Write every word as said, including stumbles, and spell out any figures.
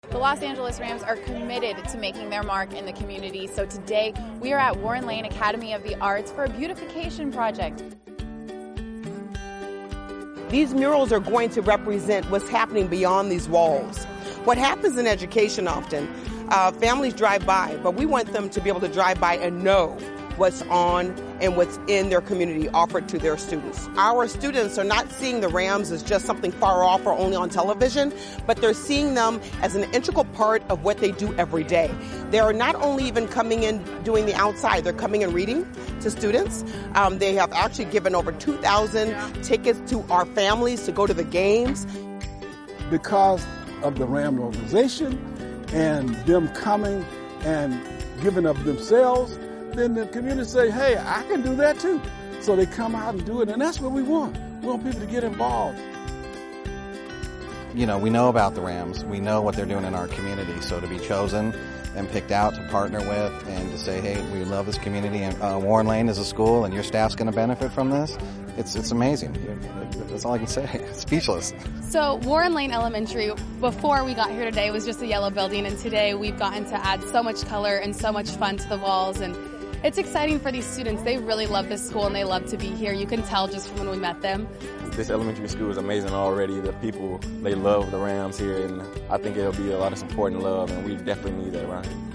The Los Angeles Rams are committed to making their mark in the community, so today we are at Warren Lane Academy of the Arts for a beautification project. These murals are going to represent what's happening beyond these walls. What happens in education often, uh, families drive by, but we want them to be able to drive by and know what's on and what's in their community offered to their students. Our students are not seeing the Rams as just something far off or only on television, but they're seeing them as an integral part of what they do every day. They are not only even coming in doing the outside, they're coming and reading to students. Um, they have actually given over two thousand tickets to our families to go to the games. Because of the Ram organization and them coming and giving of themselves, then the community say, hey, I can do that too. So they come out and do it, and that's what we want. We want people to get involved. You know, we know about the Rams. We know what they're doing in our community. So to be chosen and picked out to partner with and to say, hey, we love this community, and uh, Warren Lane is a school, and your staff's going to benefit from this, it's it's amazing. That's all I can say. Speechless. So Warren Lane Elementary, before we got here today, was just a yellow building, and today we've gotten to add so much color and so much fun to the walls, and it's exciting for these students. They really love this school and they love to be here. You can tell just from when we met them. This elementary school is amazing already. The people, they love the Rams here, and I think it'll be a lot of support and love, and we definitely need that around here.